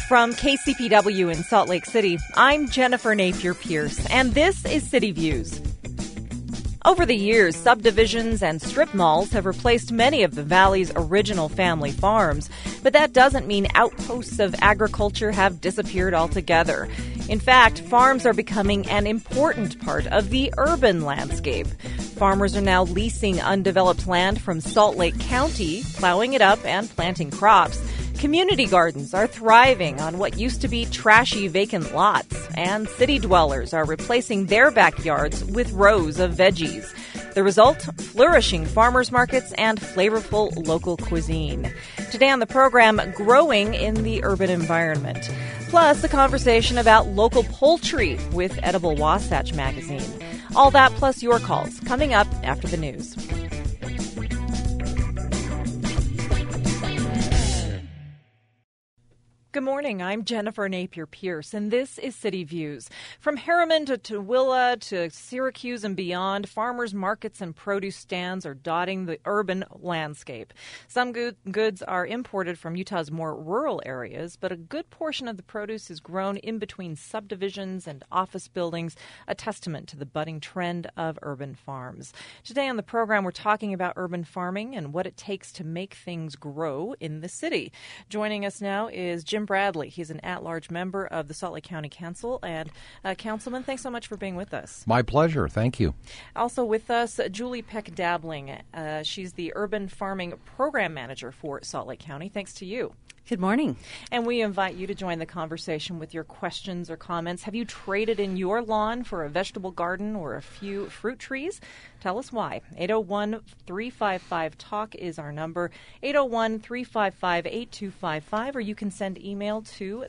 From KCPW in Salt Lake City, I'm Jennifer Napier-Pierce, and this is City Views. Over the years, subdivisions and strip malls have replaced many of the Valley's original family farms, but that doesn't mean outposts of agriculture have disappeared altogether. In fact, farms are becoming an important part of the urban landscape. Farmers are now leasing undeveloped land from Salt Lake County, plowing it up and planting crops. Community gardens are thriving on what used to be trashy vacant lots, and city dwellers are replacing their backyards with rows of veggies. The result? Flourishing farmers markets and flavorful local cuisine. Today on the program, growing in the urban environment. Plus, a conversation about local poultry with Edible Wasatch Magazine. All that plus your calls coming up after the news. Good morning. I'm Jennifer Napier-Pierce, and this is City Views. From Harriman to Tooele to Syracuse and beyond, farmers markets and produce stands are dotting the urban landscape. Some goods are imported from Utah's more rural areas, but a good portion of the produce is grown in between subdivisions and office buildings, a testament to the budding trend of urban farms. Today on the program, we're talking about urban farming and what it takes to make things grow in the city. Joining us now is Jim Bradley. He's an at-large member of the Salt Lake County Council. And Councilman, thanks so much for being with us. My pleasure. Thank you. Also with us, Julie Peck-Dabling. She's the Urban Farming Program Manager for Salt Lake County. Thanks to you. Good morning. And we invite you to join the conversation with your questions or comments. Have you traded in your lawn for a vegetable garden or a few fruit trees? Tell us why. 801-355-TALK is our number, 801-355-8255, or you can send email to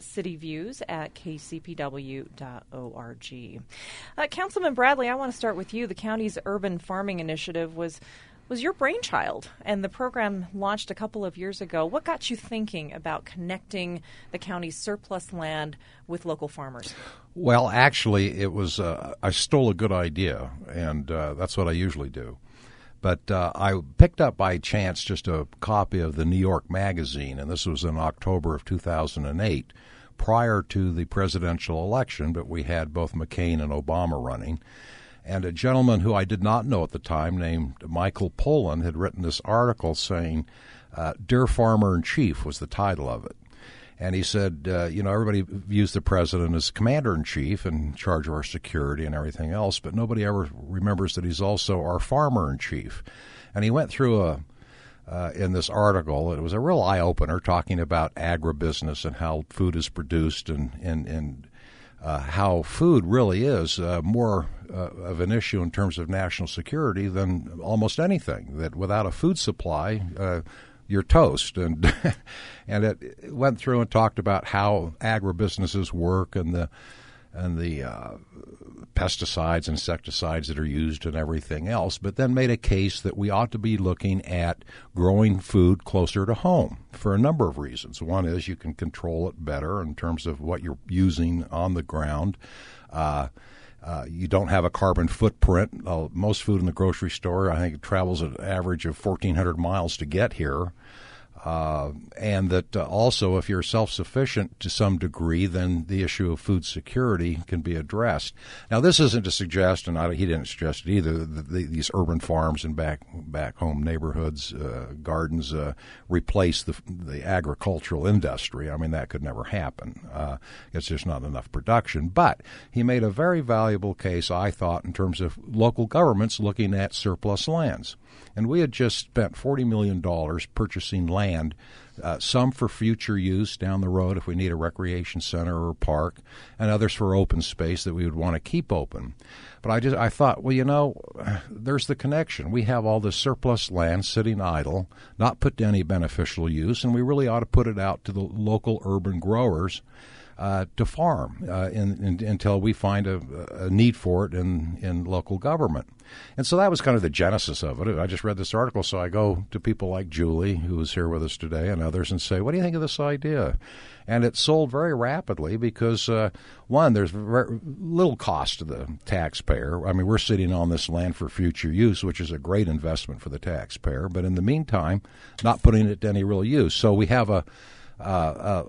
cityviews@kcpw.org. Councilman Bradley, I want to start with you. The county's urban farming initiative was your brainchild, and the program launched a couple of years ago. What got you thinking about connecting the county's surplus land with local farmers? Well, actually, it was I stole a good idea, and that's what I usually do. But I picked up by chance just a copy of the New York Magazine, and this was in October of 2008, prior to the presidential election, but we had both McCain and Obama running. And a gentleman who I did not know at the time, named Michael Pollan, had written this article saying, "Dear Farmer-in-Chief" was the title of it. And he said, everybody views the president as commander-in-chief in charge of our security and everything else, but nobody ever remembers that he's also our farmer-in-chief. And he went through in this article, it was a real eye-opener, talking about agribusiness and how food is produced and how food really is more of an issue in terms of national security than almost anything. That without a food supply, you're toast. And and it went through and talked about how agribusinesses work and the pesticides, insecticides that are used and everything else, but then made a case that we ought to be looking at growing food closer to home for a number of reasons. One is you can control it better in terms of what you're using on the ground. You don't have a carbon footprint. Most food in the grocery store, I think, travels at an average of 1,400 miles to get here. And that also, if you're self-sufficient to some degree, then the issue of food security can be addressed. Now, this isn't to suggest, and he didn't suggest it either, that these urban farms and back home neighborhoods, gardens, replace the agricultural industry. I mean, that could never happen. It's just not enough production. But he made a very valuable case, I thought, in terms of local governments looking at surplus lands. And we had just spent $40 million purchasing land, some for future use down the road if we need a recreation center or a park, and others for open space that we would want to keep open. But I thought, well, there's the connection. We have all this surplus land sitting idle, not put to any beneficial use, and we really ought to put it out to the local urban growers to farm until we find a need for it in local government. And so that was kind of the genesis of it. I just read this article, so I go to people like Julie, who is here with us today, and others, and say, what do you think of this idea? And it sold very rapidly because, one, there's very little cost to the taxpayer. I mean, we're sitting on this land for future use, which is a great investment for the taxpayer, but in the meantime, not putting it to any real use. So we have a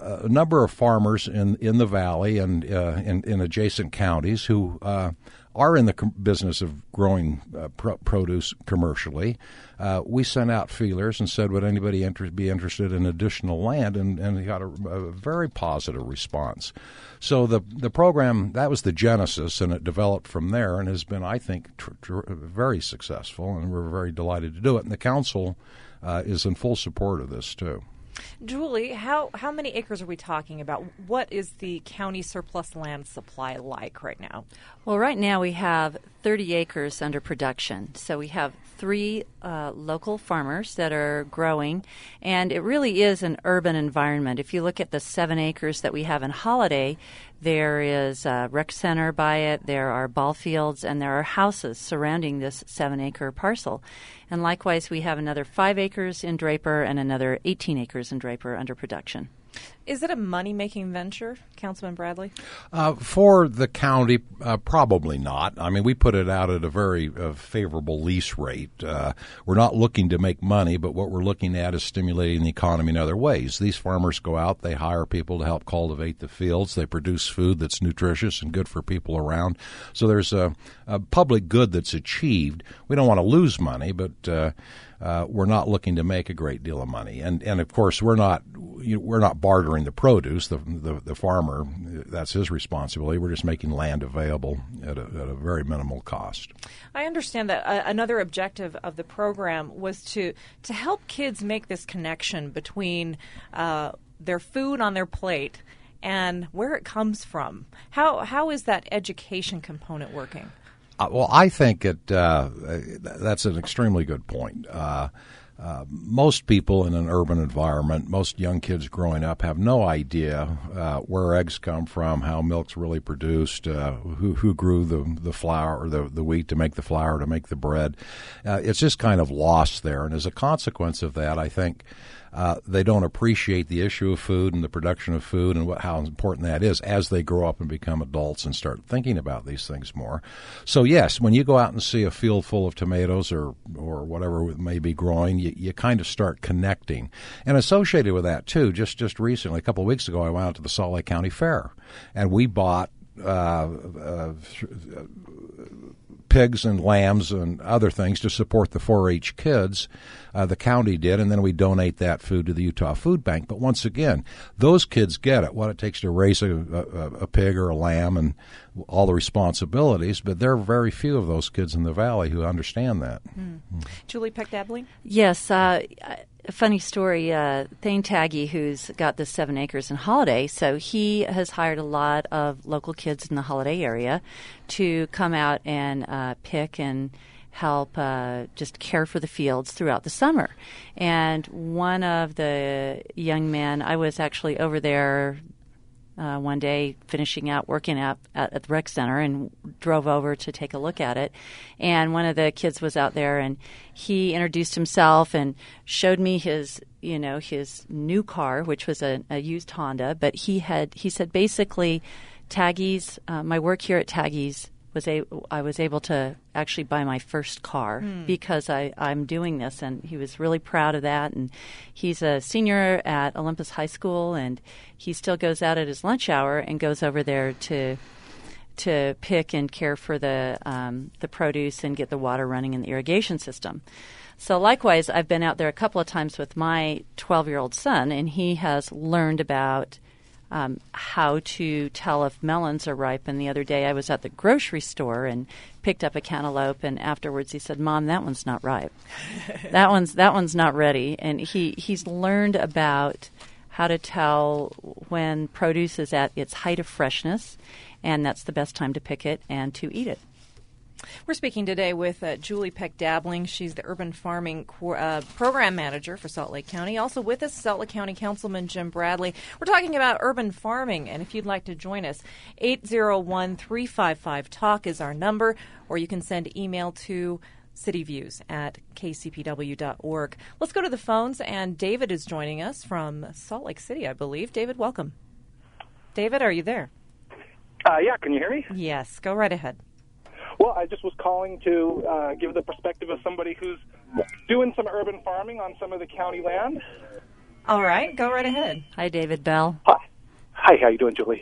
a number of farmers in the valley and in adjacent counties who are in the business of growing produce commercially. We sent out feelers and said, would anybody be interested in additional land? And got a very positive response. So the program, that was the genesis, and it developed from there and has been, I think, very successful, and we're very delighted to do it. And the council is in full support of this, too. Julie, how many acres are we talking about? What is the county surplus land supply like right now? Well, right now we have 30 acres under production. So we have 3 local farmers that are growing, and it really is an urban environment. If you look at the 7 acres that we have in Holiday, there is a rec center by it, there are ball fields, and there are houses surrounding this 7-acre parcel. And likewise, we have another 5 acres in Draper and another 18 acres in Draper under production. Is it a money-making venture, Councilman Bradley? For the county, probably not. I mean, we put it out at a very favorable lease rate. We're not looking to make money, but what we're looking at is stimulating the economy in other ways. These farmers go out, they hire people to help cultivate the fields, they produce food that's nutritious and good for people around. So there's a public good that's achieved. We don't want to lose money, but we're not looking to make a great deal of money. And of course, we're not bartering the produce. The farmer, that's his responsibility. We're just making land available at a very minimal cost. I understand that another objective of the program was to help kids make this connection between their food on their plate and where it comes from. How is that education component working? Well, I think that's an extremely good point. Most people in an urban environment, most young kids growing up, have no idea where eggs come from, how milk's really produced, who grew the flour or the wheat to make the flour, to make the bread. It's just kind of lost there. And as a consequence of that, I think they don't appreciate the issue of food and the production of food and how important that is as they grow up and become adults and start thinking about these things more. So, yes, when you go out and see a field full of tomatoes or whatever it may be growing, you kind of start connecting. And associated with that, too, just recently, a couple of weeks ago, I went out to the Salt Lake County Fair, and we bought pigs and lambs and other things to support the 4-H kids. The county did, and then we donate that food to the Utah Food Bank. But once again, those kids get it, what it takes to raise a pig or a lamb and all the responsibilities, but there are very few of those kids in the valley who understand that. Julie Peck-Dabling? Yes, a funny story. Thane Taggy, who's got the 7 acres in Holiday, so he has hired a lot of local kids in the Holiday area to come out and pick and help just care for the fields throughout the summer. And one of the young men, I was actually over there one day finishing out working at the rec center and drove over to take a look at it. And one of the kids was out there, and he introduced himself and showed me his new car, which was a used Honda. But he said basically, Taggy's, my work here at Taggy's, I was able to actually buy my first car because I'm doing this, and he was really proud of that. And he's a senior at Olympus High School, and he still goes out at his lunch hour and goes over there to pick and care for the produce and get the water running in the irrigation system. So likewise, I've been out there a couple of times with my 12-year-old son, and he has learned about how to tell if melons are ripe. And the other day I was at the grocery store and picked up a cantaloupe, and afterwards he said, "Mom, that one's not ripe. that one's not ready." And he's learned about how to tell when produce is at its height of freshness, and that's the best time to pick it and to eat it. We're speaking today with Julie Peck-Dabling. She's the Urban Farming Program Manager for Salt Lake County. Also with us, Salt Lake County Councilman Jim Bradley. We're talking about urban farming, and if you'd like to join us, 801-355-TALK is our number, or you can send email to cityviews@kcpw.org. Let's go to the phones, and David is joining us from Salt Lake City, I believe. David, welcome. David, are you there? Yeah, can you hear me? Yes, go right ahead. Well, I just was calling to give the perspective of somebody who's doing some urban farming on some of the county land. All right, go right ahead. Hi, David Bell. Hi, how you doing, Julie?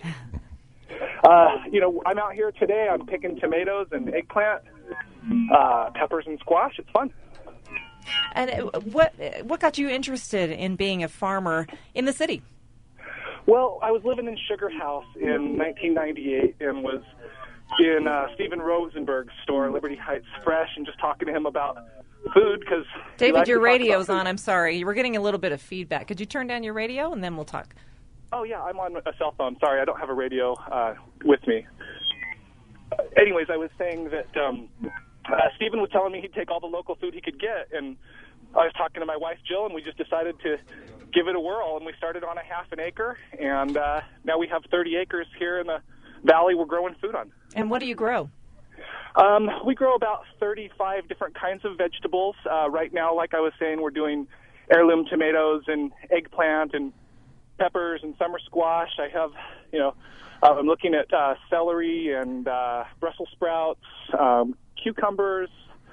I'm out here today. I'm picking tomatoes and eggplant, peppers and squash. It's fun. And what got you interested in being a farmer in the city? Well, I was living in Sugar House in 1998 and was in Steven Rosenberg's store, Liberty Heights Fresh, and just talking to him about food because David, your radio's on. I'm sorry. We're getting a little bit of feedback. Could you turn down your radio and then we'll talk? Oh, yeah, I'm on a cell phone. Sorry, I don't have a radio with me. Anyways, I was saying that Stephen was telling me he'd take all the local food he could get, and I was talking to my wife, Jill, and we just decided to give it a whirl, and we started on a half an acre, and now we have 30 acres here in the valley we're growing food on. And what do you grow? We grow about 35 different kinds of vegetables. Right now, like I was saying, we're doing heirloom tomatoes and eggplant and peppers and summer squash. I have, I'm looking at celery and Brussels sprouts, cucumbers.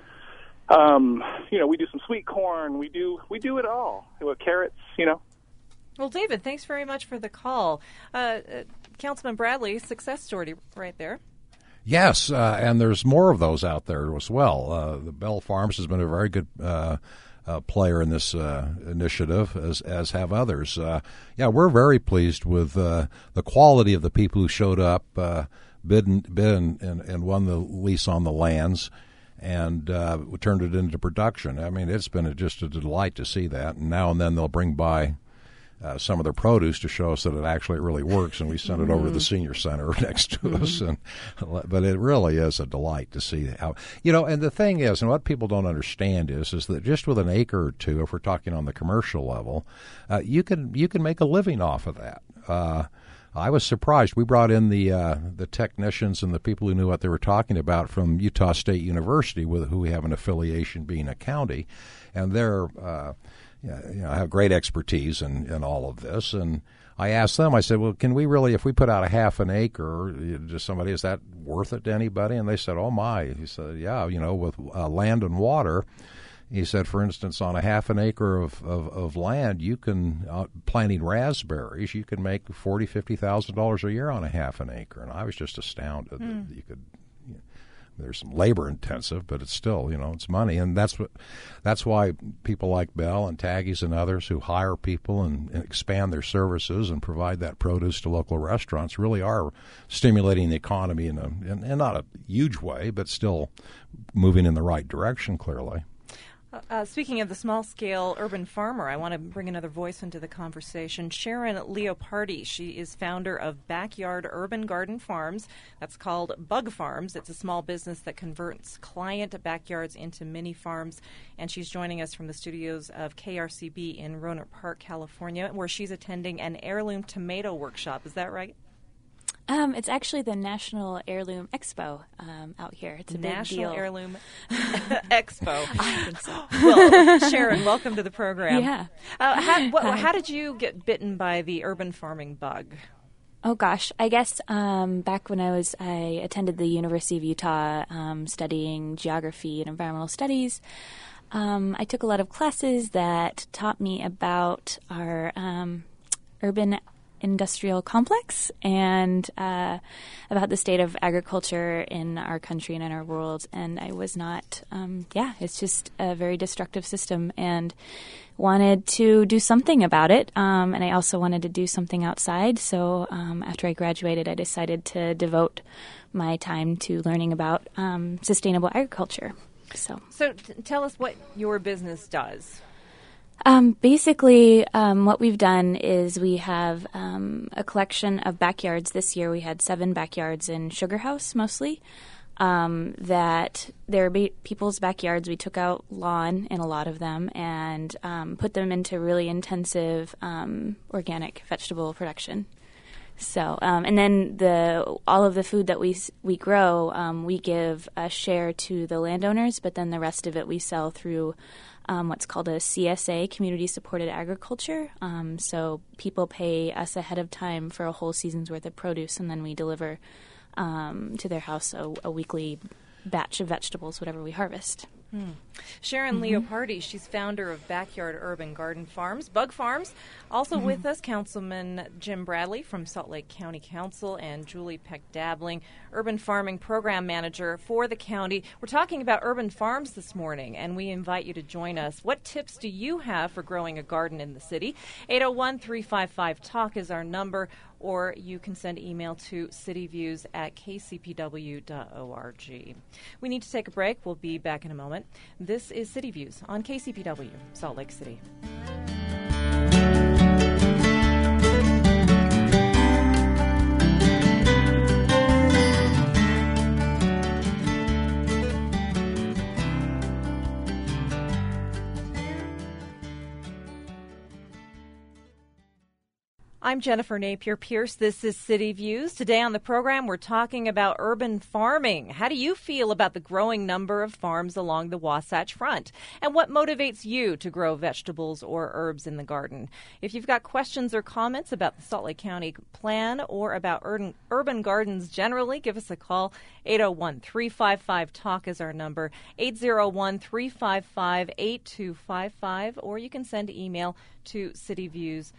We do some sweet corn. We do it all. Carrots, Well, David, thanks very much for the call. Councilman Bradley, success story right there. Yes, and there's more of those out there as well. The Bell Farms has been a very good player in this initiative, as have others. We're very pleased with the quality of the people who showed up, bid and won the lease on the lands, and turned it into production. I mean, it's been just a delight to see that. And now and then they'll bring by some of their produce to show us that it actually really works, and we send it over to the senior center next to us. But it really is a delight to see how, and the thing is, and what people don't understand is that just with an acre or two, if we're talking on the commercial level, you can make a living off of that. I was surprised. We brought in the technicians and the people who knew what they were talking about from Utah State University, with who we have an affiliation being a county, and they're have great expertise in all of this. And I asked them, I said, well, can we really, if we put out a half an acre to somebody, is that worth it to anybody? And they said, oh my. He said, yeah, with land and water. He said, for instance, on a half an acre of land, you can, planting raspberries, you can make $40,000-$50,000 a year on a half an acre. And I was just astounded that you could. There's some labor intensive, but it's still, it's money, and that's why people like Bell and Taggies and others who hire people and expand their services and provide that produce to local restaurants really are stimulating the economy in not a huge way, but still moving in the right direction, clearly. Speaking of the small-scale urban farmer, I want to bring another voice into the conversation. Sharon Leopardi, she is founder of Backyard Urban Garden Farms. That's called Bug Farms. It's a small business that converts client backyards into mini farms, and she's joining us from the studios of KRCB in Rohnert Park, California, where she's attending an heirloom tomato workshop. Is that right? It's actually the National Heirloom Expo out here. It's a big deal. National Heirloom Expo. I think so. Well, Sharon, welcome to the program. Yeah. How did you get bitten by the urban farming bug? Oh gosh, I guess back when I attended the University of Utah studying geography and environmental studies. I took a lot of classes that taught me about our urban industrial complex and about the state of agriculture in our country and in our world. And I was not, it's just a very destructive system, and wanted to do something about it. And I also wanted to do something outside. So after I graduated, I decided to devote my time to learning about sustainable agriculture. So tell us what your business does. Basically, what we've done is we have a collection of backyards. This year we had 7 backyards in Sugar House mostly, that they're people's backyards. We took out lawn in a lot of them and put them into really intensive organic vegetable production. So, and then all of the food that we grow, we give a share to the landowners, but then the rest of it we sell through what's called a CSA, Community Supported Agriculture. So people pay us ahead of time for a whole season's worth of produce, and then we deliver to their house a weekly batch of vegetables, whatever we harvest. Sharon Leopardi, she's founder of Backyard Urban Garden Farms, Bug Farms. Also with us, Councilman Jim Bradley from Salt Lake County Council and Julie Peck-Dabling, Urban Farming Program Manager for the county. We're talking about urban farms this morning, and we invite you to join us. What tips do you have for growing a garden in the city? 801-355-TALK is our number, or you can send email to cityviews@kcpw.org. We need to take a break. We'll be back in a moment. This is City Views on KCPW, Salt Lake City. I'm Jennifer Napier-Pierce. This is City Views. Today on the program, we're talking about urban farming. How do you feel about the growing number of farms along the Wasatch Front? And what motivates you to grow vegetables or herbs in the garden? If you've got questions or comments about the Salt Lake County plan or about urban gardens generally, give us a call. 801-355-TALK is our number. 801-355-8255. Or you can send email to cityviews@kcpw.org.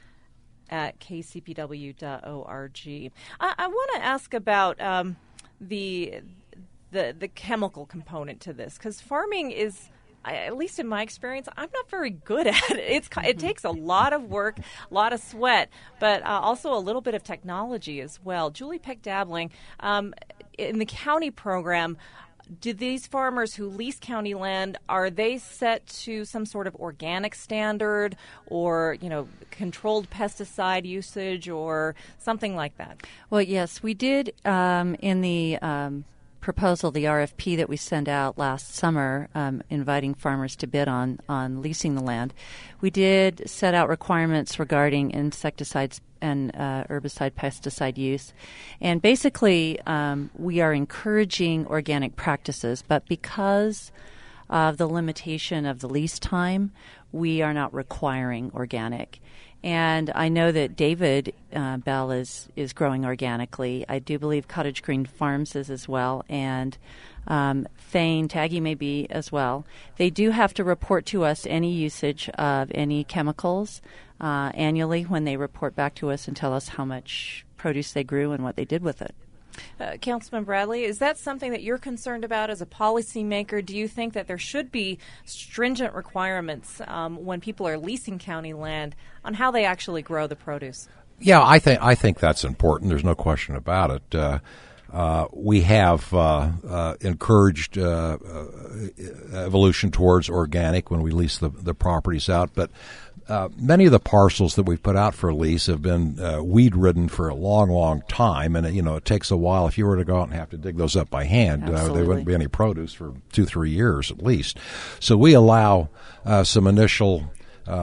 I want to ask about the chemical component to this, because farming is, at least in my experience, I'm not very good at it. It takes a lot of work, a lot of sweat, but also a little bit of technology as well. Julie Peck-Dabling, in the county program, do these farmers who lease county land, are they set to some sort of organic standard or, controlled pesticide usage or something like that? Well, yes, we did in the proposal, the RFP that we sent out last summer, inviting farmers to bid on leasing the land. We did set out requirements regarding insecticides and herbicide, pesticide use. And basically, we are encouraging organic practices, but because of the limitation of the lease time, we are not requiring organic. And I know that David Bell is growing organically. I do believe Cottage Green Farms is as well, and Thane Taggy may be as well. They do have to report to us any usage of any chemicals annually when they report back to us and tell us how much produce they grew and what they did with it. Councilman Bradley, is that something that you're concerned about as a policymaker? Do you think that there should be stringent requirements when people are leasing county land on how they actually grow the produce? Yeah, I think that's important. There's no question about it. We have encouraged evolution towards organic when we lease the properties out, but many of the parcels that we've put out for lease have been weed-ridden for a long, long time, and it takes a while. If you were to go out and have to dig those up by hand, there wouldn't be any produce for 2-3 years at least. So we allow some initial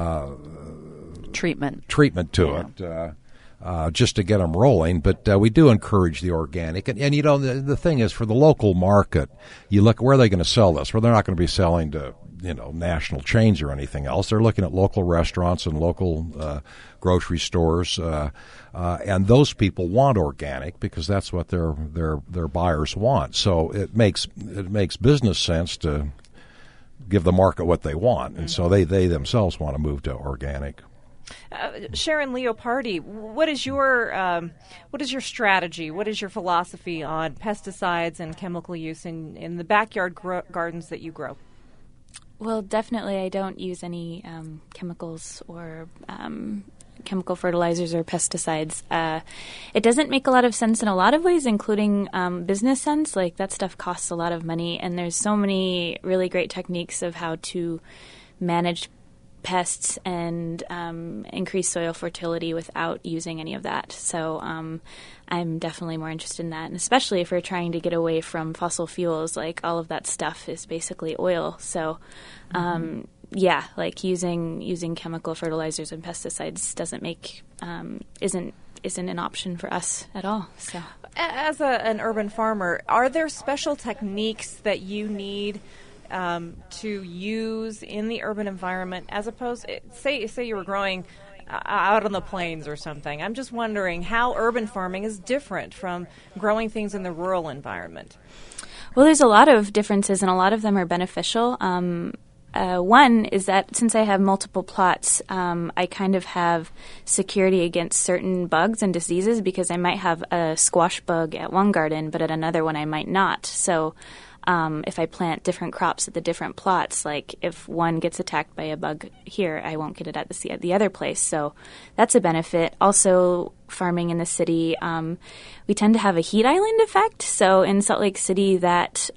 treatment to it. Just to get them rolling, but we do encourage the organic. And the thing is, for the local market, you look, where are they going to sell this? Well, they're not going to be selling to, national chains or anything else. They're looking at local restaurants and local grocery stores, and those people want organic because that's what their buyers want. So it makes business sense to give the market what they want, and so they themselves want to move to organic. Sharon Leopardi, what is your strategy? What is your philosophy on pesticides and chemical use in the backyard gardens that you grow? Well, definitely I don't use any chemicals or chemical fertilizers or pesticides. It doesn't make a lot of sense in a lot of ways, including business sense. Like, that stuff costs a lot of money, and there's so many really great techniques of how to manage pests and increase soil fertility without using any of that. So I'm definitely more interested in that, and especially if we're trying to get away from fossil fuels. Like, all of that stuff is basically oil. So like using chemical fertilizers and pesticides isn't an option for us at all. So, as an urban farmer, are there special techniques that you need to use in the urban environment, as opposed, say you were growing out on the plains or something. I'm just wondering how urban farming is different from growing things in the rural environment. Well, there's a lot of differences, and a lot of them are beneficial. One is that since I have multiple plots, I kind of have security against certain bugs and diseases because I might have a squash bug at one garden, but at another one I might not. So if I plant different crops at the different plots, like if one gets attacked by a bug here, I won't get it at the other place. So that's a benefit. Also, farming in the city, we tend to have a heat island effect. So in Salt Lake City, that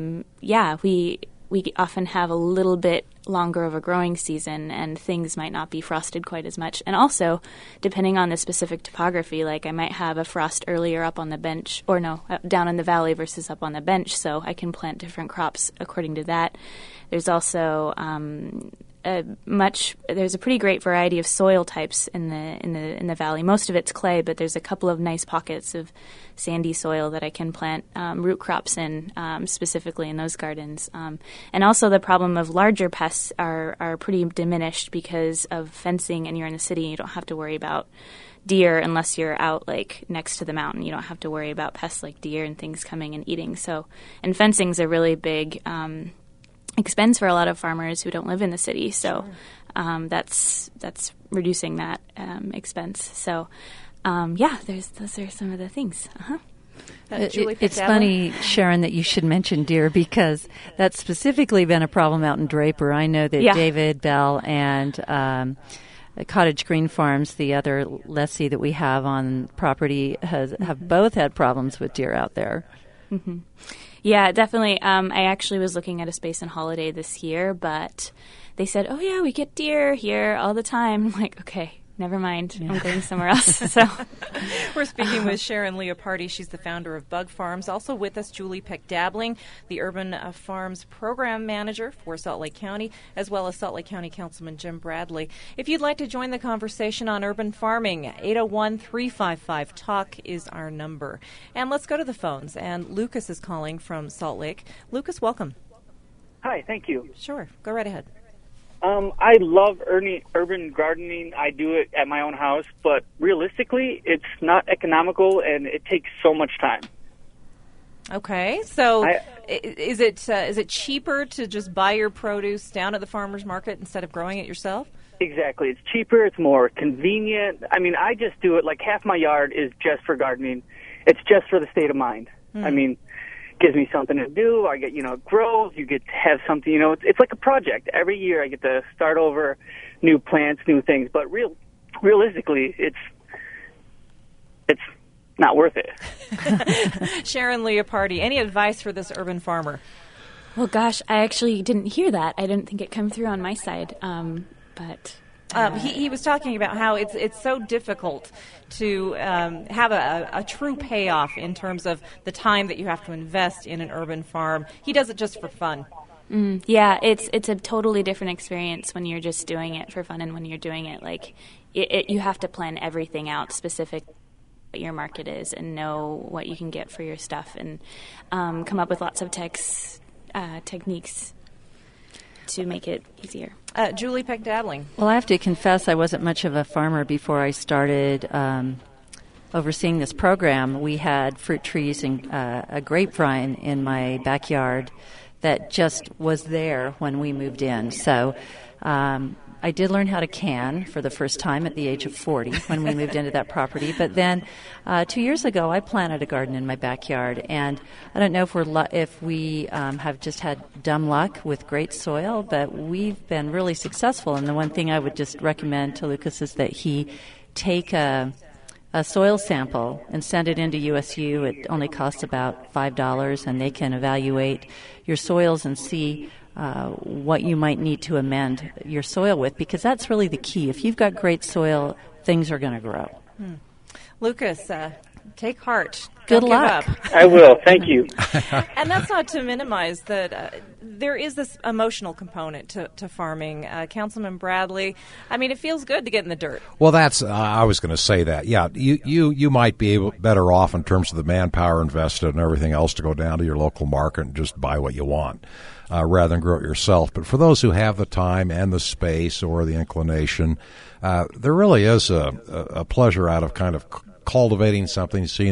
we often have a little bit longer of a growing season, and things might not be frosted quite as much. And also, depending on the specific topography, like I might have a frost earlier up on the bench, or down in the valley versus up on the bench, so I can plant different crops according to that. There's also there's a pretty great variety of soil types in the valley. Most of it's clay, but there's a couple of nice pockets of sandy soil that I can plant root crops in, specifically in those gardens. And also the problem of larger pests are pretty diminished because of fencing, and you're in the city and you don't have to worry about deer unless you're out like next to the mountain. You don't have to worry about pests like deer and things coming and eating. And fencing's a really big expense for a lot of farmers who don't live in the city. So that's reducing that expense. So those are some of the things. It's funny, Sharon, that you should mention deer because that's specifically been a problem out in Draper. I know that David Bell and Cottage Green Farms, the other lessee that we have on property, have both had problems with deer out there. Mm-hmm. Yeah, definitely. I actually was looking at a space in Holiday this year, but they said, "Oh yeah, we get deer here all the time." I'm like, okay, never mind. I'm going somewhere else. So we're speaking with Sharon Leopardi. She's the founder of Bug Farms. Also with us, Julie Peck-Dabling, the Urban Farms Program Manager for Salt Lake County, as well as Salt Lake County Councilman Jim Bradley. If you'd like to join the conversation on urban farming, 801-355-TALK is our number. And let's go to the phones. And Lucas is calling from Salt Lake. Lucas, welcome. Hi, thank you. Sure. Go right ahead. I love urban gardening. I do it at my own house, but realistically, it's not economical and it takes so much time. Okay, so is it cheaper to just buy your produce down at the farmer's market instead of growing it yourself? Exactly. It's cheaper. It's more convenient. I mean, I just do it. Like half my yard is just for gardening. It's just for the state of mind. I mean, gives me something to do. I get, it grows. You get to have something, it's like a project. Every year I get to start over, new plants, new things. But realistically, it's not worth it. Sharon Leopardi, any advice for this urban farmer? Well, gosh, I actually didn't hear that. I didn't think it come through on my side. He was talking about how it's so difficult to have a true payoff in terms of the time that you have to invest in an urban farm. He does it just for fun. Yeah, it's a totally different experience when you're just doing it for fun and when you're doing it like you have to plan everything out specific what your market is and know what you can get for your stuff and come up with lots of techniques to make it easier. Julie Peck-Dabling. Well, I have to confess I wasn't much of a farmer before I started overseeing this program. We had fruit trees and a grapevine in my backyard that just was there when we moved in. So I did learn how to can for the first time at the age of 40 when we moved into that property. But then 2 years ago, I planted a garden in my backyard. And I don't know if we have just had dumb luck with great soil, but we've been really successful. And the one thing I would just recommend to Lucas is that he take a soil sample and send it into USU. It only costs about $5, and they can evaluate your soils and see what you might need to amend your soil with, because that's really the key. If you've got great soil, things are going to grow. Lucas, take heart. Good Don't luck. give up. I will. Thank you. And that's not to minimize that there is this emotional component to farming. Councilman Bradley, I mean, it feels good to get in the dirt. Well, that's I was going to say that. Yeah, you might be better off in terms of the manpower invested and everything else to go down to your local market and just buy what you want. rather than grow it yourself. But for those who have the time and the space or the inclination, there really is a pleasure out of kind of cultivating something, seeing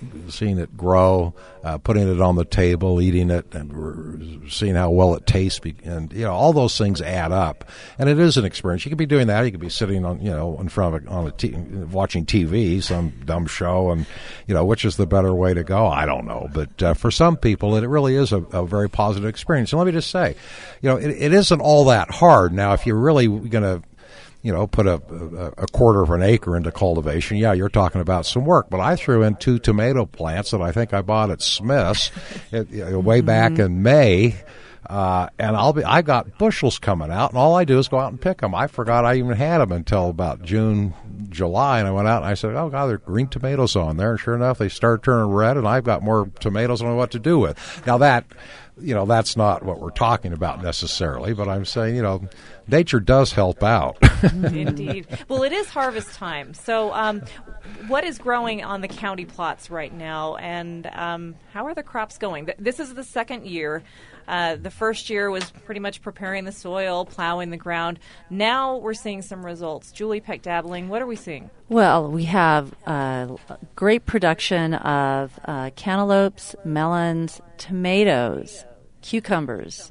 it grow, putting it on the table, eating it, and seeing how well it tastes, and all those things add up. And it is an experience. You could be doing that. You could be sitting on in front of watching TV, some dumb show, and which is the better way to go? I don't know, but for some people, it really is a very positive experience. And let me just say, it isn't all that hard. Now, if you're really going to put a quarter of an acre into cultivation, you're talking about some work. But I threw in 2 tomato plants that I think I bought at Smith's way back in May, and I got bushels coming out, and all I do is go out and pick them. I forgot I even had them until about June, July, and I went out and I said, oh, God, there are green tomatoes on there. And sure enough, they started turning red, and I've got more tomatoes than I know what to do with. Now that's not what we're talking about necessarily, but I'm saying, nature does help out. Indeed. Well, it is harvest time. So what is growing on the county plots right now, and how are the crops going? This is the second year. The first year was pretty much preparing the soil, plowing the ground. Now we're seeing some results. Julie Peck-Dabbling, what are we seeing? Well, we have great production of cantaloupes, melons, tomatoes, cucumbers,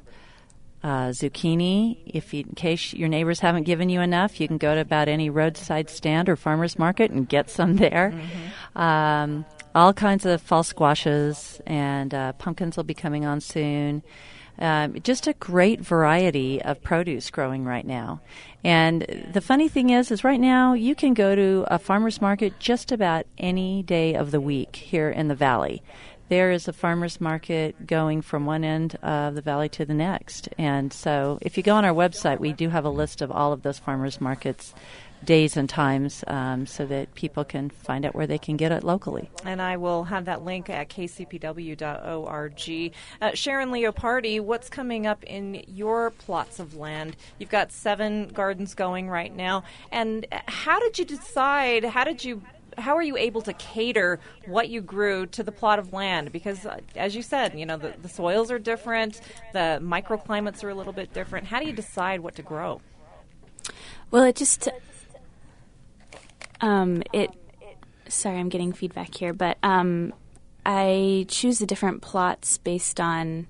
zucchini. In case your neighbors haven't given you enough, you can go to about any roadside stand or farmer's market and get some there. Mm-hmm. All kinds of fall squashes, and pumpkins will be coming on soon. Just a great variety of produce growing right now. And the funny thing is right now you can go to a farmer's market just about any day of the week here in the valley. There is a farmer's market going from one end of the valley to the next. And so if you go on our website, we do have a list of all of those farmer's markets, days and times, so that people can find out where they can get it locally. And I will have that link at kcpw.org. Sharon Leopardi, what's coming up in your plots of land? You've got 7 gardens going right now. And how did you decide, how are you able to cater what you grew to the plot of land? Because, as you said, the soils are different, the microclimates are a little bit different. How do you decide what to grow? Well, it just... sorry, I'm getting feedback here, but I choose the different plots based on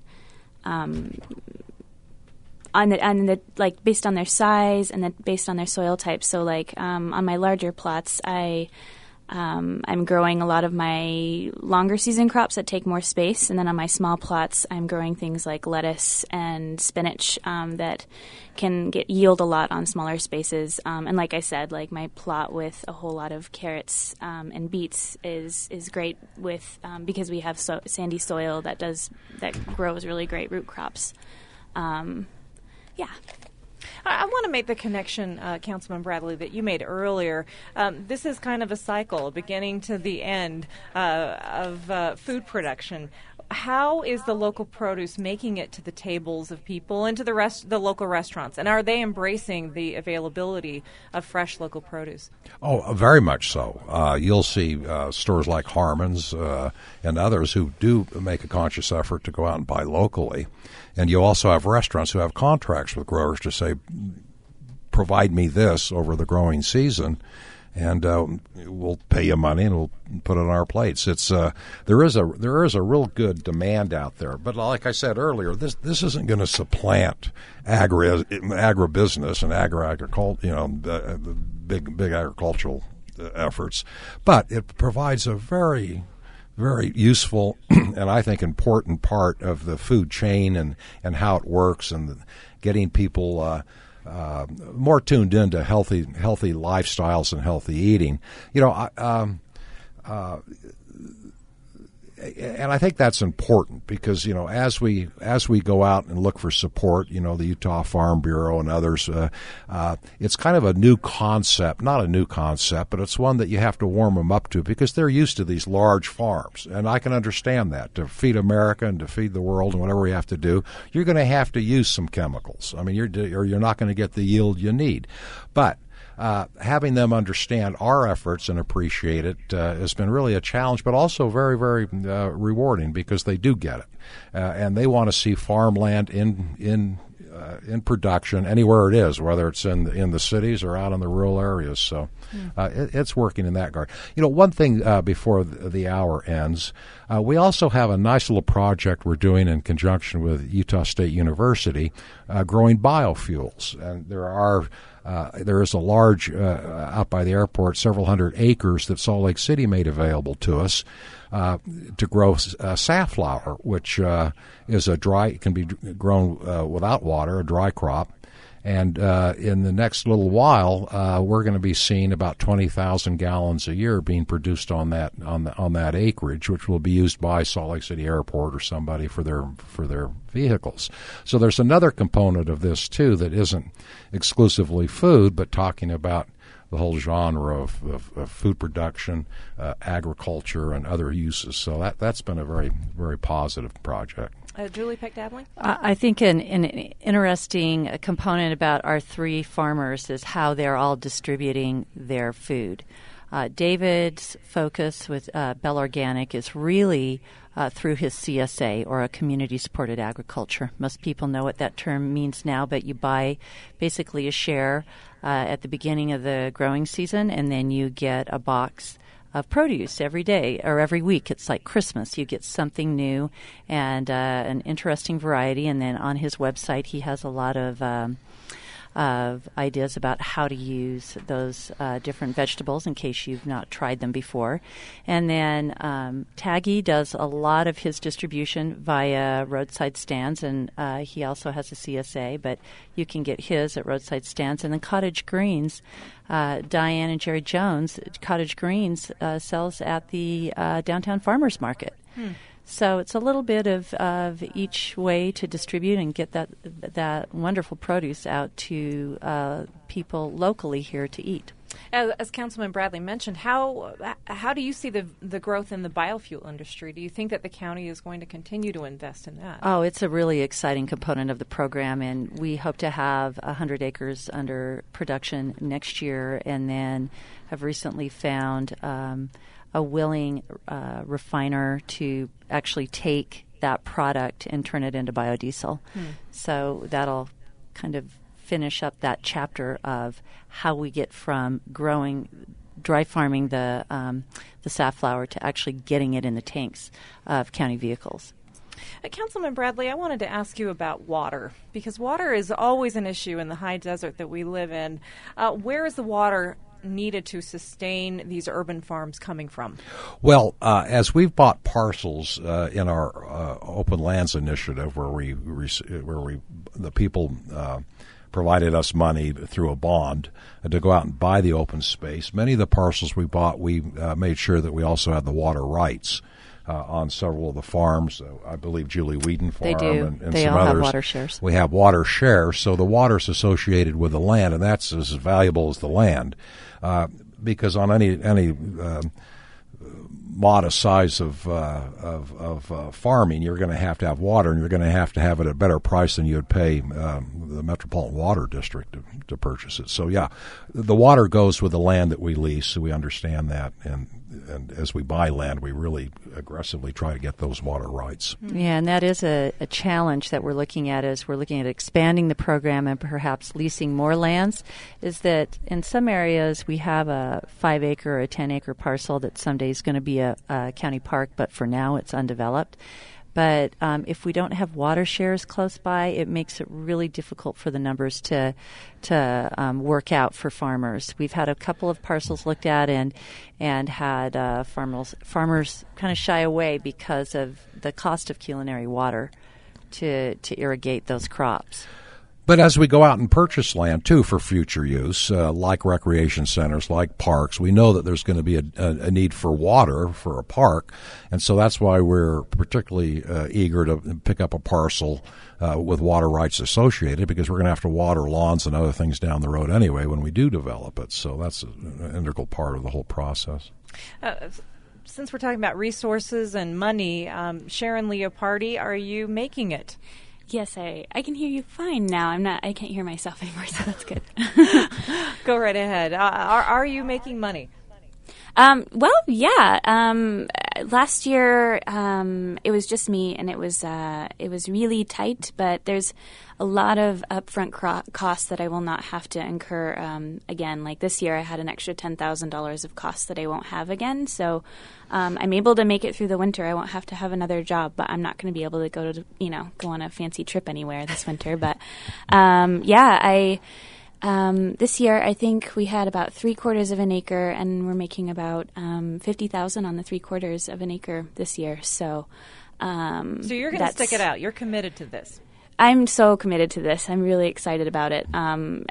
based on their size and then based on their soil type. So, on my larger plots, I'm growing a lot of my longer season crops that take more space, and then on my small plots, I'm growing things like lettuce and spinach that can yield a lot on smaller spaces. And like I said, my plot with a whole lot of carrots and beets is great with because we have sandy soil that grows really great root crops. Yeah. I want to make the connection, Councilman Bradley, that you made earlier. This is kind of a cycle, beginning to the end of food production. How is the local produce making it to the tables of people and to the local restaurants? And are they embracing the availability of fresh local produce? Oh, very much so. You'll see stores like Harmon's and others who do make a conscious effort to go out and buy locally. And you also have restaurants who have contracts with growers to say, provide me this over the growing season, and we'll pay you money and we'll put it on our plates. It's there is a real good demand out there. But like I said earlier, this isn't going to supplant agribusiness and agriculture, big agricultural efforts. But it provides a very, very useful and I think important part of the food chain and how it works, and getting people more tuned into healthy lifestyles and healthy eating. And I think that's important because, as we go out and look for support, the Utah Farm Bureau and others, it's kind of a new concept, not a new concept, but it's one that you have to warm them up to because they're used to these large farms. And I can understand that. To feed America and to feed the world and whatever we have to do, you're going to have to use some chemicals. I mean, you're not going to get the yield you need. But having them understand our efforts and appreciate it has been really a challenge, but also very, very rewarding because they do get it. And they want to see farmland in production anywhere it is, whether it's in the cities or out in the rural areas. So it's working in that regard. One thing before the hour ends, we also have a nice little project we're doing in conjunction with Utah State University, growing biofuels. And there is a large, out by the airport, several hundred acres that Salt Lake City made available to us to grow safflower, which is can be grown without water, a dry crop. And in the next little while, we're going to be seeing about 20,000 gallons a year being produced on that acreage, which will be used by Salt Lake City Airport or somebody for their vehicles. So there's another component of this too that isn't exclusively food, but talking about the whole genre of food production, agriculture, and other uses. So that's been a very, very positive project. Julie Peck-Dabling? I think an interesting component about our three farmers is how they're all distributing their food. David's focus with Bell Organic is really through his CSA, or a community-supported agriculture. Most people know what that term means now, but you buy basically a share at the beginning of the growing season, and then you get a box of produce every day or every week. It's like Christmas. You get something new and an interesting variety. And then on his website, he has a lot of ideas about how to use those different vegetables in case you've not tried them before. And then Taggy does a lot of his distribution via roadside stands, and he also has a CSA, but you can get his at roadside stands. And then Cottage Greens, Diane and Jerry Jones, Cottage Greens sells at the downtown farmers market. So it's a little bit of each way to distribute and get that wonderful produce out to people locally here to eat. As Councilman Bradley mentioned, how do you see the growth in the biofuel industry? Do you think that the county is going to continue to invest in that? Oh, it's a really exciting component of the program, and we hope to have 100 acres under production next year, and then have recently found a willing refiner to actually take that product and turn it into biodiesel. So that'll kind of finish up that chapter of how we get from dry farming the safflower to actually getting it in the tanks of county vehicles. Councilman Bradley, I wanted to ask you about water, because water is always an issue in the high desert that we live in. Where is the water needed to sustain these urban farms coming from? Well, as we've bought parcels in our open lands initiative, where the people provided us money through a bond to go out and buy the open space. Many of the parcels we bought, we made sure that we also had the water rights on several of the farms. I believe Julie Whedon Farm they do. and they some all others. Have water shares. We have water shares, so the water's associated with the land, and that's as valuable as the land. Because on any modest size of farming, you're going to have water, and you're going to have it at a better price than you would pay the Metropolitan Water District to purchase it. So, yeah, the water goes with the land that we lease, so we understand that. And as we buy land, we really aggressively try to get those water rights. Yeah, and that is a challenge that we're looking at as we're looking at expanding the program and perhaps leasing more lands, is that in some areas we have a 5-acre or a 10-acre parcel that someday is going to be a county park, but for now it's undeveloped. But if we don't have water shares close by, it makes it really difficult for the numbers to work out for farmers. We've had a couple of parcels looked at and had farmers kind of shy away because of the cost of culinary water to irrigate those crops. But as we go out and purchase land, too, for future use, like recreation centers, like parks, we know that there's going to be a need for water for a park. And so that's why we're particularly eager to pick up a parcel with water rights associated, because we're going to have to water lawns and other things down the road anyway when we do develop it. So that's an integral part of the whole process. Since we're talking about resources and money, Sharon Leopardi, are you making it? Yes, I can hear you fine now. I can't hear myself anymore, so that's good. Go right ahead. Are you making money? Well, yeah. Last year, it was just me, and it was really tight. But there's a lot of upfront costs that I will not have to incur again. Like this year, I had an extra $10,000 of costs that I won't have again. So I'm able to make it through the winter. I won't have to have another job, but I'm not going to be able to go on a fancy trip anywhere this winter. But this year, I think we had about 3/4 of an acre, and we're making about $50,000 on the 3/4 of an acre this year. So you're going to stick it out. You're committed to this. I'm so committed to this. I'm really excited about it. I'm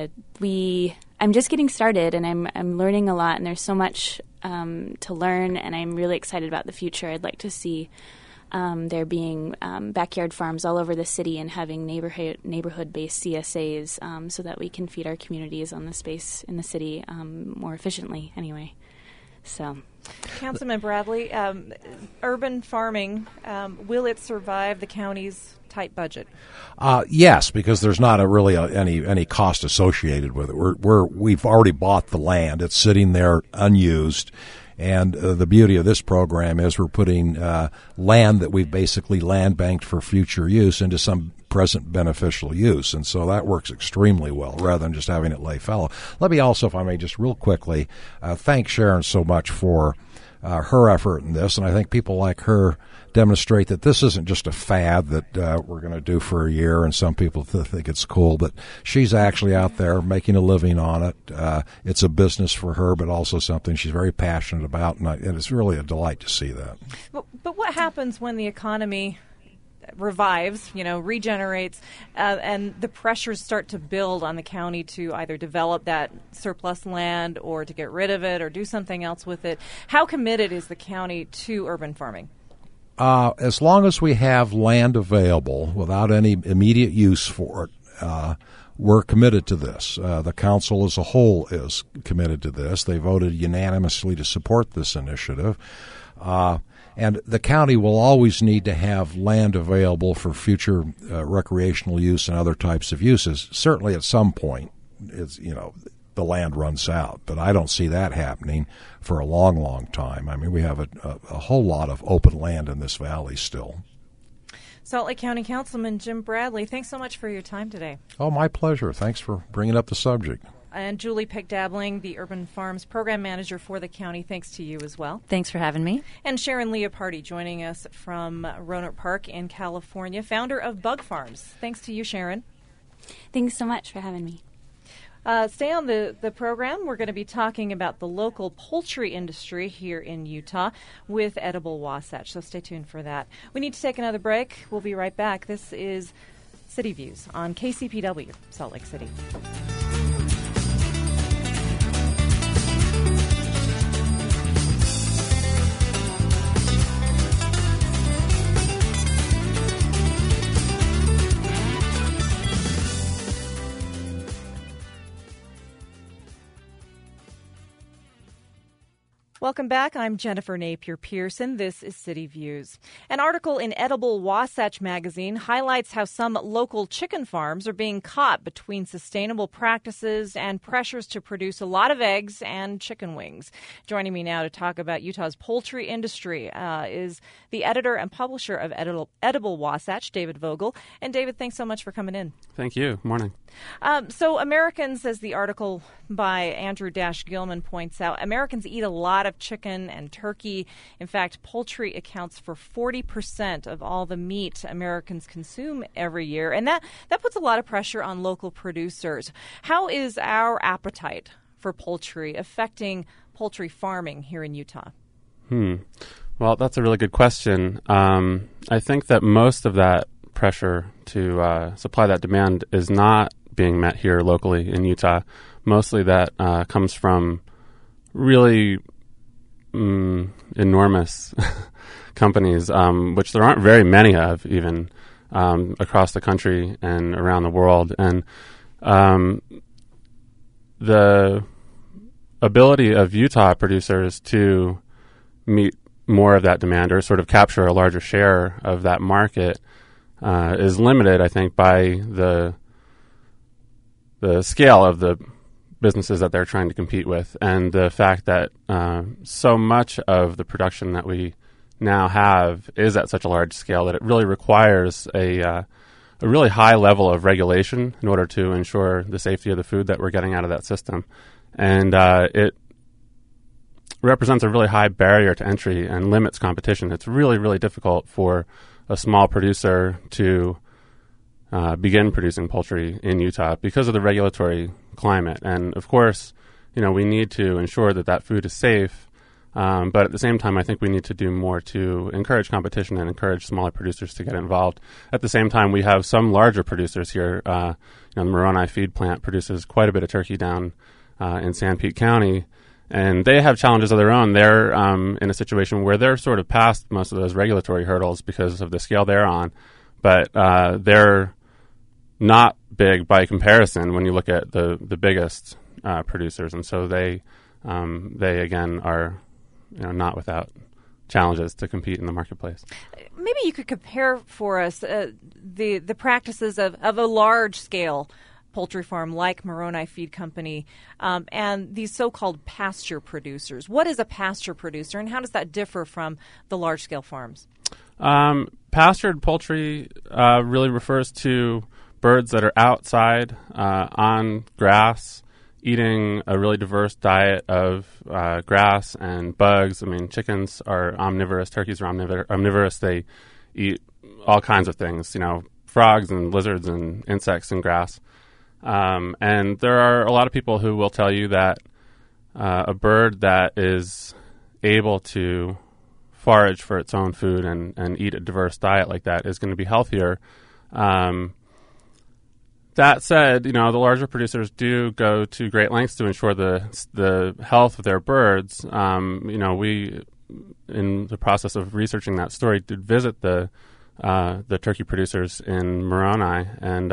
just getting started, and I'm learning a lot, and there's so much to learn, and I'm really excited about the future. I'd like to see there being backyard farms all over the city and having neighborhood-based CSAs so that we can feed our communities on the space in the city more efficiently anyway. So, Councilman Bradley, urban farming, will it survive the county's tight budget? Yes, because there's not really any cost associated with it. We've already bought the land; it's sitting there unused. And the beauty of this program is we're putting land that we've basically land banked for future use into some present beneficial use. And so that works extremely well rather than just having it lay fallow. Let me also, if I may, just real quickly, thank Sharon so much for her effort in this. And I think people like her demonstrate that this isn't just a fad that we're going to do for a year and some people think it's cool, but she's actually out there making a living on it. It's a business for her, but also something she's very passionate about, and it's really a delight to see that. But what happens when the economy revives, regenerates, and the pressures start to build on the county to either develop that surplus land or to get rid of it or do something else with it? How committed is the county to urban farming? As long as we have land available without any immediate use for it, we're committed to this. The council as a whole is committed to this. They voted unanimously to support this initiative. And the county will always need to have land available for future recreational use and other types of uses. Certainly at some point, the land runs out, but I don't see that happening for a long, long time. I mean, we have a whole lot of open land in this valley still. Salt Lake County Councilman Jim Bradley, thanks so much for your time today. Oh, my pleasure. Thanks for bringing up the subject. And Julie Pick-Dabling, the Urban Farms Program Manager for the county, thanks to you as well. Thanks for having me. And Sharon Leopardi joining us from Roanoke Park in California, founder of Bug Farms. Thanks to you, Sharon. Thanks so much for having me. Stay on the program. We're going to be talking about the local poultry industry here in Utah with Edible Wasatch, so stay tuned for that. We need to take another break. We'll be right back. This is City Views on KCPW, Salt Lake City. Welcome back. I'm Jennifer Napier-Pearson. This is City Views. An article in Edible Wasatch magazine highlights how some local chicken farms are being caught between sustainable practices and pressures to produce a lot of eggs and chicken wings. Joining me now to talk about Utah's poultry industry is the editor and publisher of Edible Wasatch, David Vogel. And David, thanks so much for coming in. Thank you. Morning. So Americans, as the article by Andrew Gilman points out, Americans eat a lot of chicken and turkey. In fact, poultry accounts for 40% of all the meat Americans consume every year. And that puts a lot of pressure on local producers. How is our appetite for poultry affecting poultry farming here in Utah? Well, that's a really good question. I think that most of that pressure to supply that demand is not being met here locally in Utah. Mostly that comes from really enormous companies, which there aren't very many of even across the country and around the world. And the ability of Utah producers to meet more of that demand or sort of capture a larger share of that market is limited, I think, by the scale of the businesses that they're trying to compete with, and the fact that so much of the production that we now have is at such a large scale that it really requires a really high level of regulation in order to ensure the safety of the food that we're getting out of that system. And it represents a really high barrier to entry and limits competition. It's really, really difficult for a small producer to begin producing poultry in Utah because of the regulatory climate. And of course, we need to ensure that food is safe. But at the same time, I think we need to do more to encourage competition and encourage smaller producers to get involved. At the same time, we have some larger producers here. The Moroni feed plant produces quite a bit of turkey down in Sanpete County, and they have challenges of their own. They're in a situation where they're sort of past most of those regulatory hurdles because of the scale they're on, but they're not big by comparison when you look at the biggest producers, and so they again are not without challenges to compete in the marketplace. Maybe you could compare for us the practices of a large-scale poultry farm like Moroni Feed Company and these so-called pasture producers. What is a pasture producer, and how does that differ from the large-scale farms? Pastured poultry really refers to birds that are outside on grass, eating a really diverse diet of grass and bugs. I mean, chickens are omnivorous, turkeys are omnivorous. They eat all kinds of things, frogs and lizards and insects and grass. And there are a lot of people who will tell you that a bird that is able to forage for its own food and eat a diverse diet like that is going to be healthier. That said, the larger producers do go to great lengths to ensure the health of their birds. We, in the process of researching that story, did visit the turkey producers in Moroni, and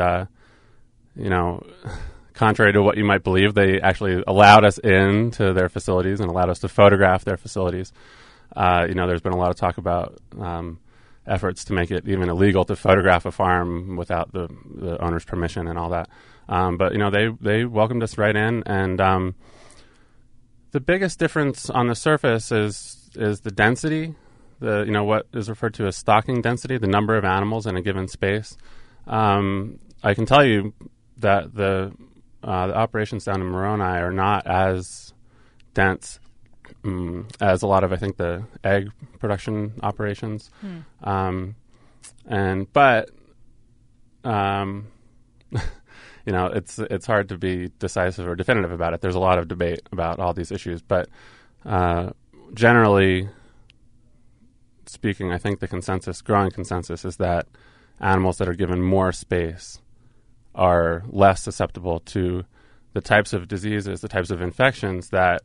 contrary to what you might believe, they actually allowed us into their facilities and allowed us to photograph their facilities. There's been a lot of talk about efforts to make it even illegal to photograph a farm without the owner's permission and all that. But they welcomed us right in, and the biggest difference on the surface is the density, what is referred to as stocking density, the number of animals in a given space. I can tell you that the operations down in Moroni are not as dense as a lot of, I think, the egg production operations. It's hard to be decisive or definitive about it. There's a lot of debate about all these issues, but generally speaking, I think the growing consensus is that animals that are given more space are less susceptible to the types of diseases, the types of infections that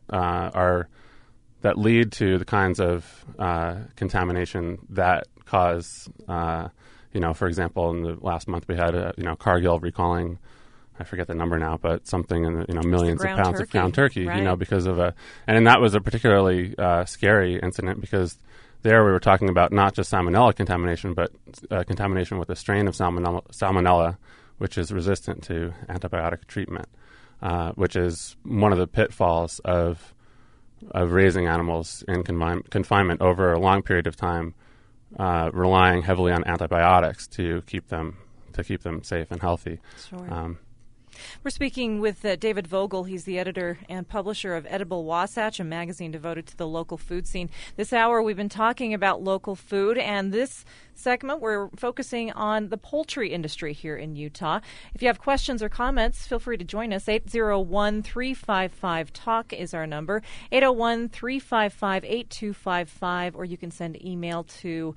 lead to the kinds of contamination that cause, for example, in the last month we had Cargill recalling, I forget the number now, but something in the millions of pounds of ground turkey, right. Because of and that was a particularly scary incident because there we were talking about not just salmonella contamination, but contamination with a strain of salmonella, which is resistant to antibiotic treatment, which is one of the pitfalls of raising animals in confinement over a long period of time, relying heavily on antibiotics to keep them safe and healthy. Sure. We're speaking with David Vogel. He's the editor and publisher of Edible Wasatch, a magazine devoted to the local food scene. This hour we've been talking about local food, and this segment we're focusing on the poultry industry here in Utah. If you have questions or comments, feel free to join us. 801-355-TALK is our number, 801-355-8255, or you can send email to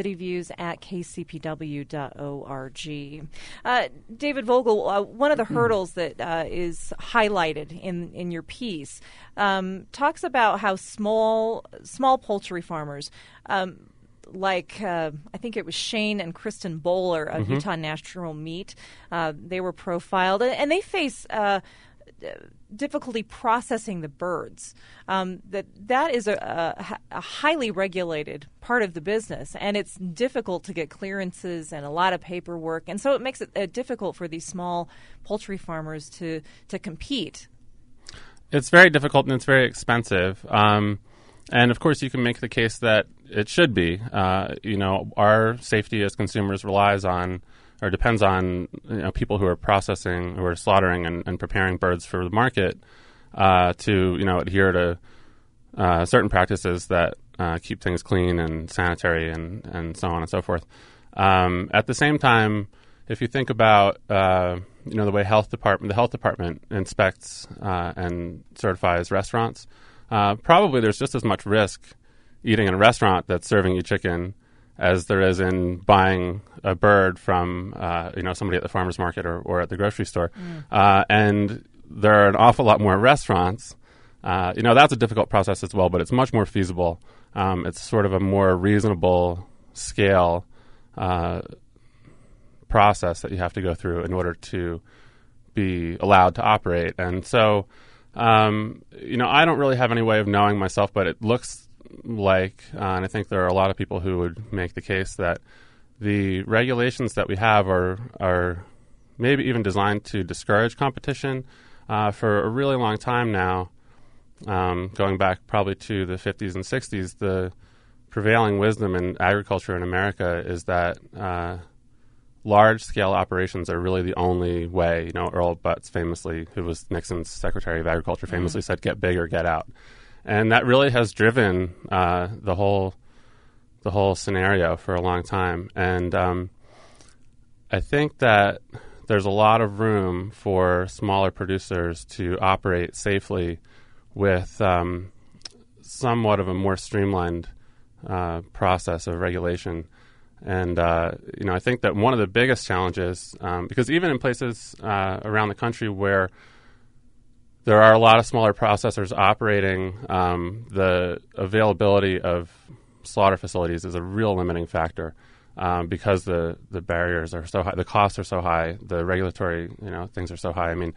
cityviews@kcpw.org. David Vogel, one of the hurdles that is highlighted in your piece talks about how small poultry farmers like I think it was Shane and Kristen Bowler of Utah Natural Meat. They were profiled, and they face difficulty processing the birds. That is a highly regulated part of the business, and it's difficult to get clearances and a lot of paperwork, and so it makes it difficult for these small poultry farmers to compete. It's very difficult and it's very expensive. And of course, you can make the case that it should be. Our safety as consumers relies on or depends on people who are processing, who are slaughtering and preparing birds for the market to adhere to certain practices that keep things clean and sanitary and so on and so forth. At the same time, if you think about the way the health department inspects and certifies restaurants, probably there's just as much risk eating in a restaurant that's serving you chicken as there is in buying a bird from somebody at the farmer's market or at the grocery store. And there are an awful lot more restaurants. That's a difficult process as well, but it's much more feasible. It's sort of a more reasonable scale process that you have to go through in order to be allowed to operate. And so, I don't really have any way of knowing myself, but it looks like, and I think there are a lot of people who would make the case that the regulations that we have are maybe even designed to discourage competition. For a really long time now, going back probably to the 50s and 60s, the prevailing wisdom in agriculture in America is that large-scale operations are really the only way. Earl Butz famously, who was Nixon's Secretary of Agriculture, famously said, "Get big or get out." And that really has driven the whole scenario for a long time. And I think that there's a lot of room for smaller producers to operate safely with somewhat of a more streamlined process of regulation. And, I think that one of the biggest challenges, because even in places around the country where there are a lot of smaller processors operating, the availability of slaughter facilities is a real limiting factor because the barriers are so high, the costs are so high, the regulatory things are so high. I mean,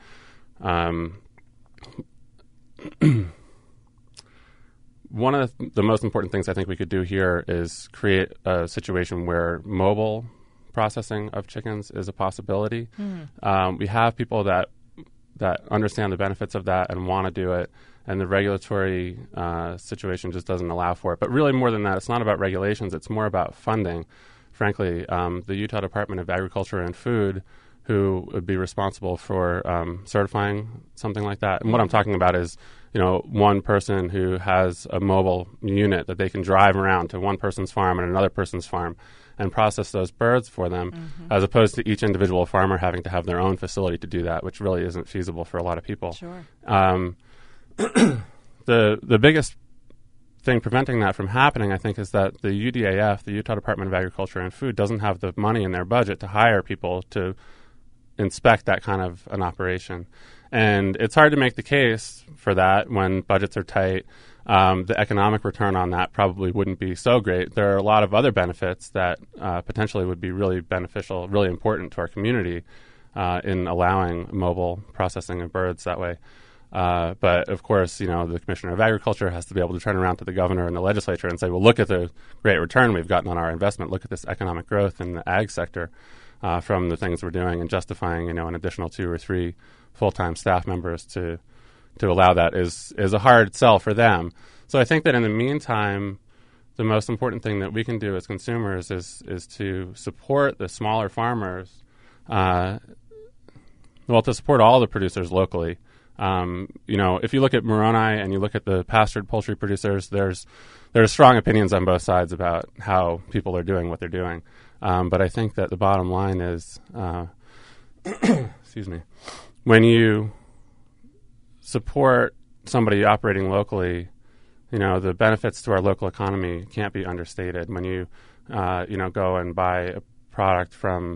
one of the most important things I think we could do here is create a situation where mobile processing of chickens is a possibility. We have people that understand the benefits of that and want to do it, and the regulatory situation just doesn't allow for it. But really more than that, it's not about regulations, it's more about funding. Frankly, the Utah Department of Agriculture and Food, who would be responsible for certifying something like that. And what I'm talking about is, one person who has a mobile unit that they can drive around to one person's farm and another person's farm and process those birds for them, as opposed to each individual farmer having to have their own facility to do that, which really isn't feasible for a lot of people. Sure. The biggest thing preventing that from happening, I think, is that the UDAF, the Utah Department of Agriculture and Food, doesn't have the money in their budget to hire people to inspect that kind of an operation. And it's hard to make the case for that when budgets are tight. The economic return on that probably wouldn't be so great. There are a lot of other benefits that potentially would be really beneficial, really important to our community in allowing mobile processing of birds that way. But, of course, the Commissioner of Agriculture has to be able to turn around to the governor and the legislature and say, well, look at the great return we've gotten on our investment. Look at this economic growth in the ag sector from the things we're doing, and justifying, an additional 2 or 3 full-time staff members to allow that is a hard sell for them. So I think that in the meantime, the most important thing that we can do as consumers is to support the smaller farmers, to support all the producers locally. If you look at Moroni and you look at the pastured poultry producers, there's strong opinions on both sides about how people are doing what they're doing. But I think that the bottom line is, excuse me, when you support somebody operating locally, the benefits to our local economy can't be understated. When you, go and buy a product from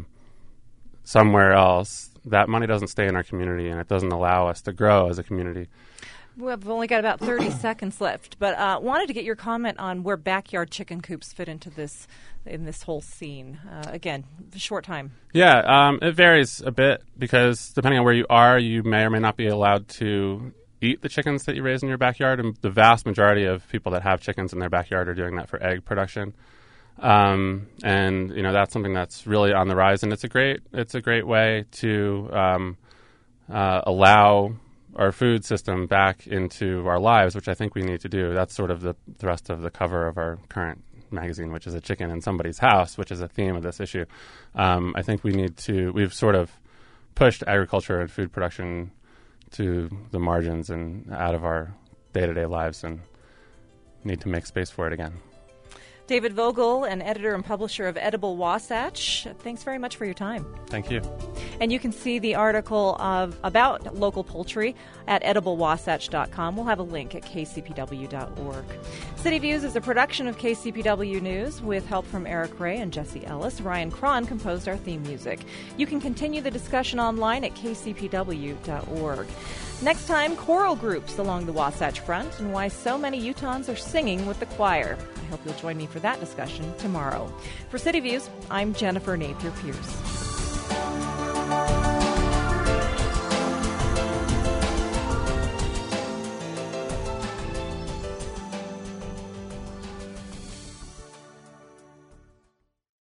somewhere else, that money doesn't stay in our community, and it doesn't allow us to grow as a community. We've only got about 30 seconds left, but wanted to get your comment on where backyard chicken coops fit into this whole scene. Again, short time. Yeah, it varies a bit because depending on where you are, you may or may not be allowed to eat the chickens that you raise in your backyard, and the vast majority of people that have chickens in their backyard are doing that for egg production. And that's something that's really on the rise, and it's a great way to allow our food system back into our lives, which I think we need to do. That's sort of the thrust of the cover of our current magazine, which is a chicken in somebody's house, which is a theme of this issue. I think we've sort of pushed agriculture and food production to the margins and out of our day-to-day lives, and need to make space for it again. David Vogel, an editor and publisher of Edible Wasatch, thanks very much for your time. Thank you. And you can see the article about local poultry at ediblewasatch.com. We'll have a link at kcpw.org. City Views is a production of KCPW News with help from Eric Ray and Jesse Ellis. Ryan Cron composed our theme music. You can continue the discussion online at kcpw.org. Next time, choral groups along the Wasatch Front and why so many Utahns are singing with the choir. I hope you'll join me for that discussion tomorrow. For City Views, I'm Jennifer Napier Pierce.